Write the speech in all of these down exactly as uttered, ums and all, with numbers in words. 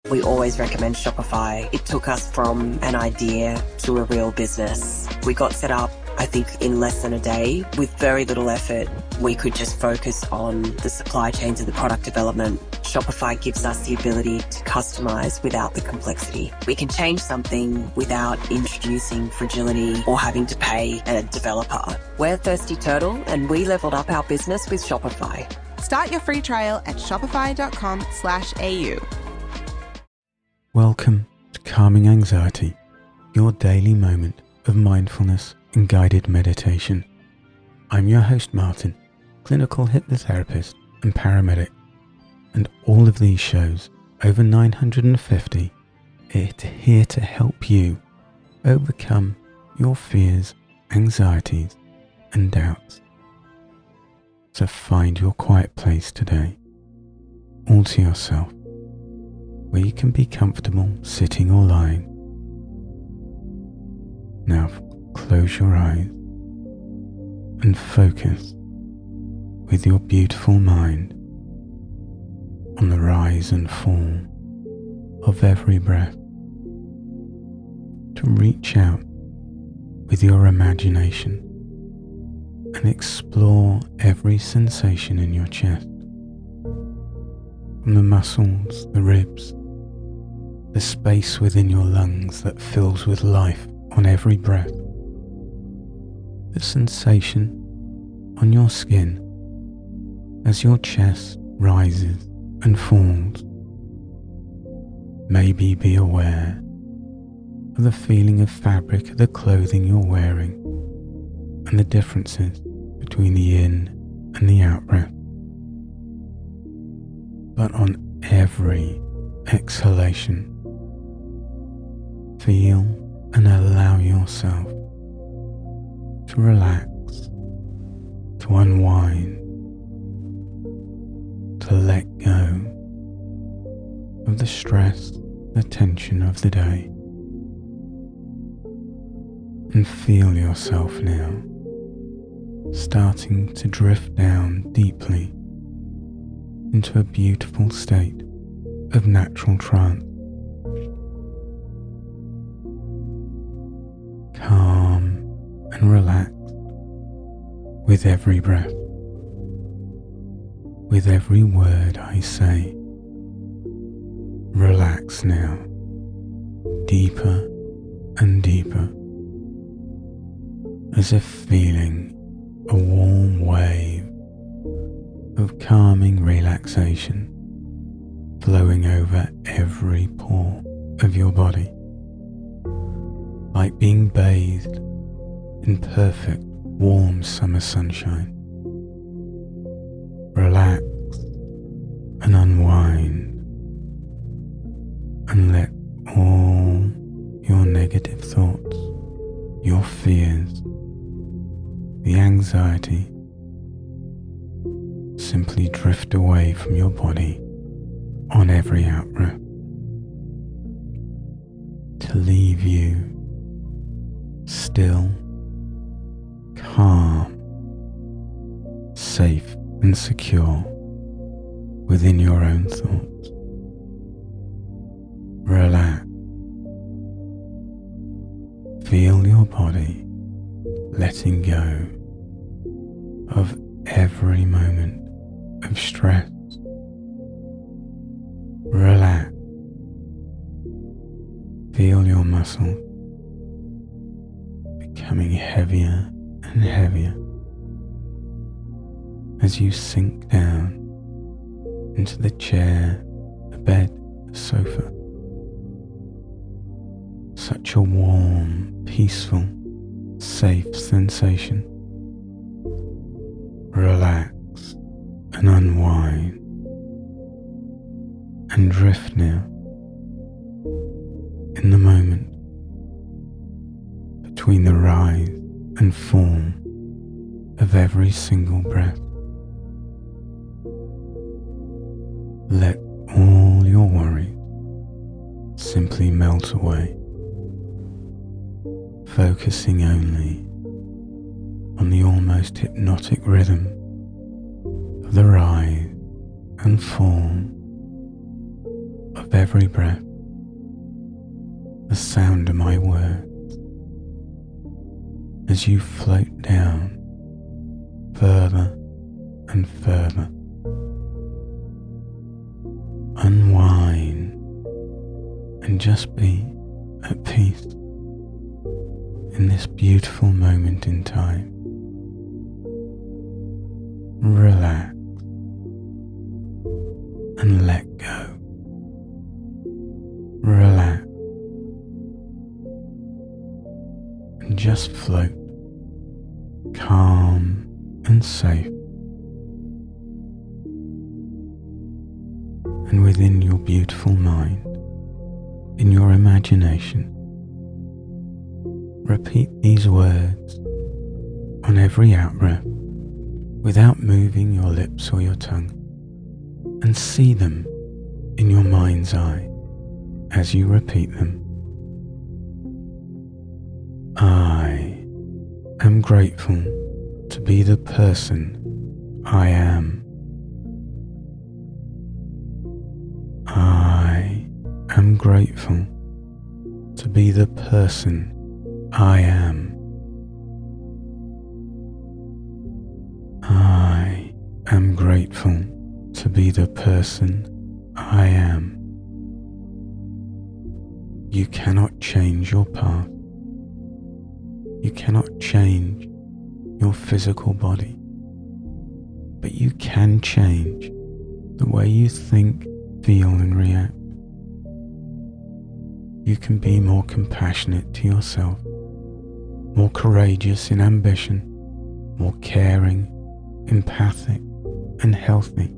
We always recommend Shopify. It took us from an idea to a real business. We got set up, I think, in less than a day. With very little effort, we could just focus on the supply chains and the product development. Shopify gives us the ability to customize without the complexity. We can change something without introducing fragility or having to pay a developer. We're Thirsty Turtle, and we leveled up our business with Shopify. Start your free trial at shopify.com slash AU. Welcome to Calming Anxiety, your daily moment of mindfulness and guided meditation. I'm your host Martin, clinical hypnotherapist and paramedic, and all of these shows, over nine hundred fifty, are here to help you overcome your fears, anxieties and doubts. So find your quiet place today, all to yourself, where you can be comfortable sitting or lying. Now close your eyes and focus with your beautiful mind on the rise and fall of every breath. To reach out with your imagination and explore every sensation in your chest, from the muscles, the ribs, the space within your lungs that fills with life on every breath, the sensation on your skin as your chest rises and falls. Maybe be aware of the feeling of fabric of the clothing you're wearing and the differences between the in and the out breath. But on every exhalation, feel and allow yourself to relax, to unwind, to let go of the stress, the tension of the day, and feel yourself now starting to drift down deeply into a beautiful state of natural trance. Calm and relaxed with every breath, with every word I say. Relax now, deeper and deeper, as if feeling a warm wave of calming relaxation flowing over every pore of your body, like being bathed in perfect warm summer sunshine. Relax and unwind and let all your negative thoughts, your fears, the anxiety simply drift away from your body on every out-breath, to leave you still, calm, safe and secure within your own thoughts. Relax. Feel your body letting go of every moment of stress. Relax. Feel your muscles becoming heavier and heavier as you sink down into the chair, the bed, the sofa. Such a warm, peaceful, safe sensation. Relax and unwind and drift now in the moment between the rise and fall of every single breath. Let all your worries simply melt away, focusing only on the almost hypnotic rhythm of the rise and fall of of every breath, the sound of my words as you float down further and further. Unwind and just be at peace in this beautiful moment in time. Relax and let go. Relax and just float, calm and safe. And within your beautiful mind, in your imagination, repeat these words on every out-breath without moving your lips or your tongue, and see them in your mind's eye as you repeat them. I am grateful to be the person I am. I am grateful to be the person I am. I am grateful to be the person I am. You cannot change your path. You cannot change your physical body, but you can change the way you think, feel and react. You can be more compassionate to yourself, more courageous in ambition, more caring, empathic and healthy.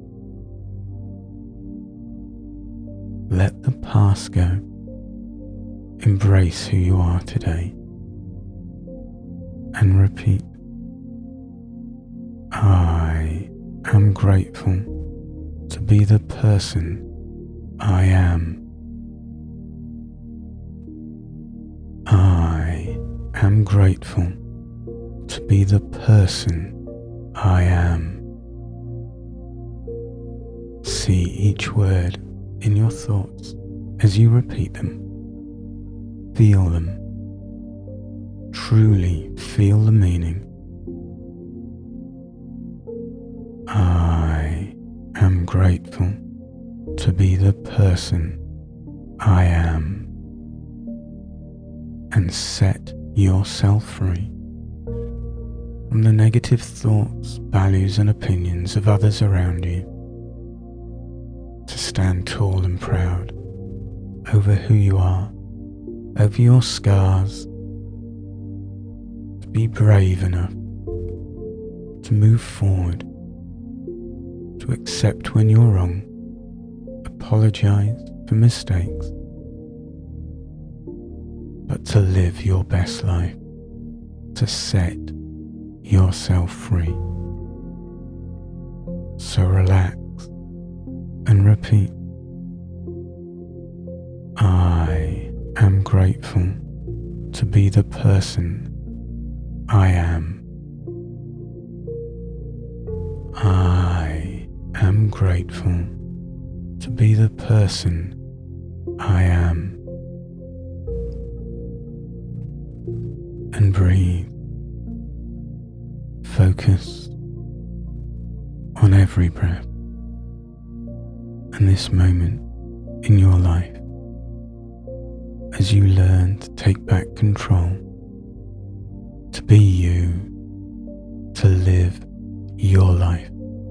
Let the past go. Embrace who you are today and repeat, I am grateful to be the person I am. I am grateful to be the person I am. See each word in your thoughts as you repeat them. Feel them. Truly feel the meaning. I am grateful to be the person I am. And set yourself free from the negative thoughts, values and opinions of others around you, to stand tall and proud over who you are, over your scars, to be brave enough to move forward, to accept when you're wrong, apologize for mistakes, but to live your best life, to set yourself free. So relax and repeat, I am grateful to be the person I am. I am grateful to be the person I am. And breathe. Focus on every breath and this moment in your life as you learn to take back control, to be you, to live your life.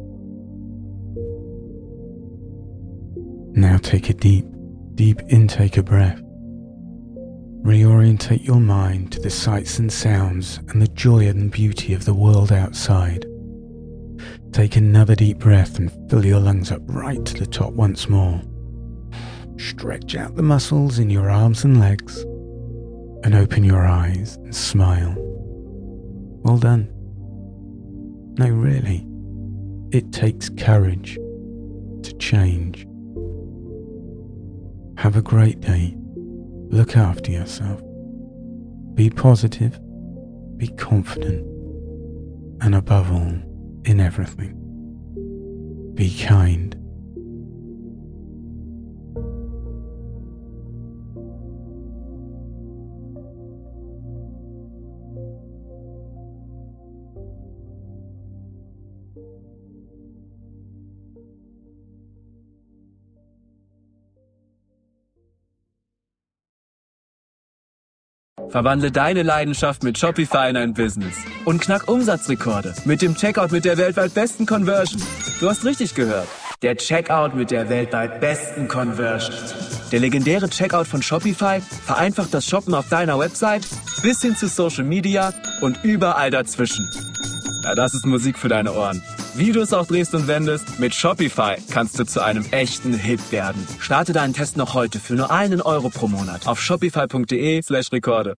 Now take a deep, deep intake of breath. Reorientate your mind to the sights and sounds and the joy and beauty of the world outside. Take another deep breath and fill your lungs up right to the top once more. Stretch out the muscles in your arms and legs and open your eyes and smile. Well done. No, really, it takes courage to change. Have a great day. Look after yourself. Be positive, be confident, and above all, in everything, be kind. Verwandle deine Leidenschaft mit Shopify in ein Business und knack Umsatzrekorde mit dem Checkout mit der weltweit besten Conversion. Du hast richtig gehört. Der Checkout mit der weltweit besten Conversion. Der legendäre Checkout von Shopify vereinfacht das Shoppen auf deiner Website bis hin zu Social Media und überall dazwischen. Ja, das ist Musik für deine Ohren. Wie du es auch drehst und wendest, mit Shopify kannst du zu einem echten Hit werden. Starte deinen Test noch heute für nur einen Euro pro Monat auf shopify punkt de slash Rekorde.